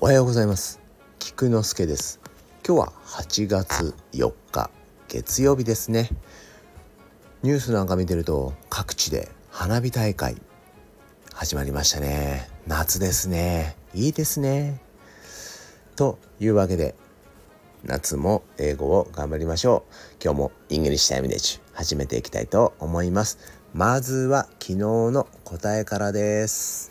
おはようございます。菊之助です。今日は8月4日月曜日ですね。ニュースなんか見てると各地で花火大会始まりましたね。夏ですね。いいですね。というわけで夏も英語を頑張りましょう。今日もイングリッシュタイムデッチ始めていきたいと思います。まずは昨日の答えからです。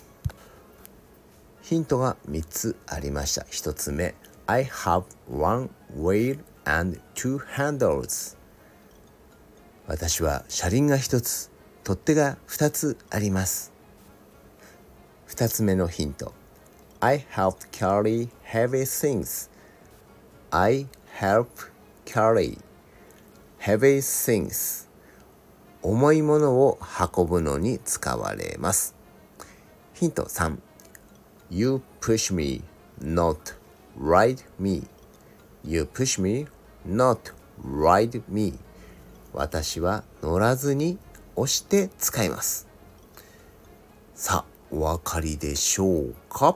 ヒントが3つありました。1つ目 I have one wheel and two handles。 私は車輪が1つ、取っ手が2つあります。2つ目のヒント I help carry heavy things。 I help carry heavy things。 重いものを運ぶのに使われます。ヒント3 You push me, not ride me. You push me, not ride me. 私は乗らずに押して使います。さあ、お分かりでしょうか？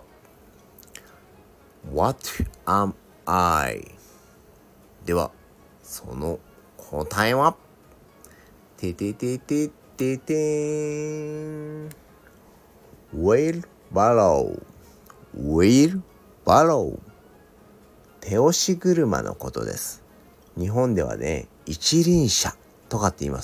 What am I? では、その答えはててててててーん Wheelbarrow。 手押し車のことです。日本ではね、一輪車とかって言います。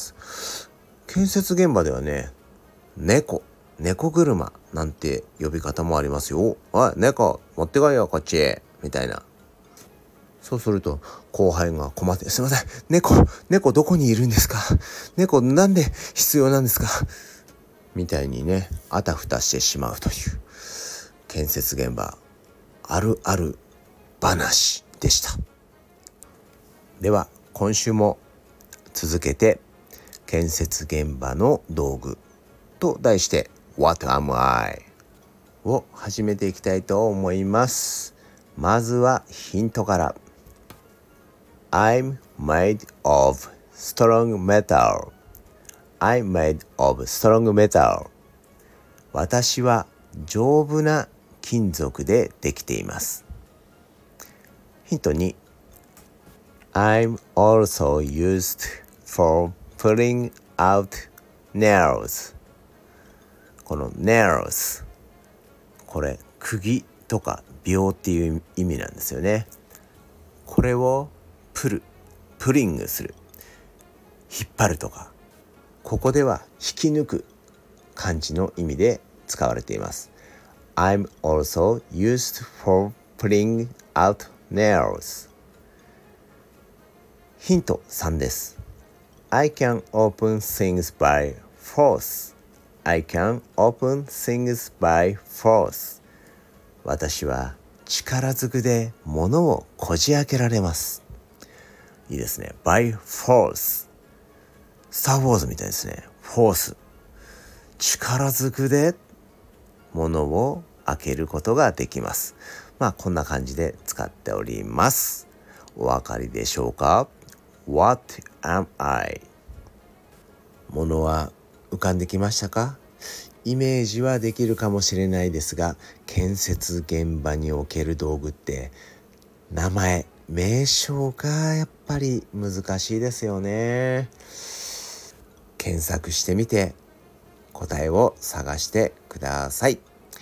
建設現場ではね、猫車なんて呼び方もありますよ。おい、猫持ってこいよこっちへみたいな。そうすると後輩が困って、すいません、猫どこにいるんですか？猫なんで必要なんですか？みたいにね、あたふたしてしまうという建設現場あるある話でした。では今週も続けて建設現場の道具と題して What am I? を始めていきたいと思います。まずはヒントから。 I'm made of strong metal。 I'm made of strong metal。 私は丈夫な金属でできています。ヒント2 I'm also used for pulling out nails。 この nails、 これ釘とか鋲っていう意味なんですよね。これをプリングする、引っ張るとか、ここでは引き抜く感じの意味で使われています。 I'm also used for pulling out nails。 ヒント3です。 I can open things by force。 I can open things by force。 私は力ずくで物をこじ開けられます。いいですね。by force。 スター・ウォーズみたいですね。フォース、力ずくで物を開けることができます。こんな感じで使っております。お分かりでしょうか？ What am I? ものは浮かんできましたか？イメージはできるかもしれないですが、建設現場における道具って名前、名称がやっぱり難しいですよね。検索してみて答えを探してください。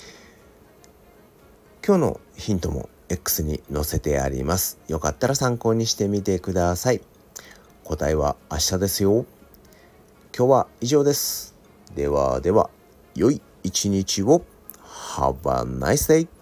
今日のヒントも X に載せてあります。よかったら参考にしてみてください。答えは明日ですよ。今日は以上です。では良い一日を。Have a nice day.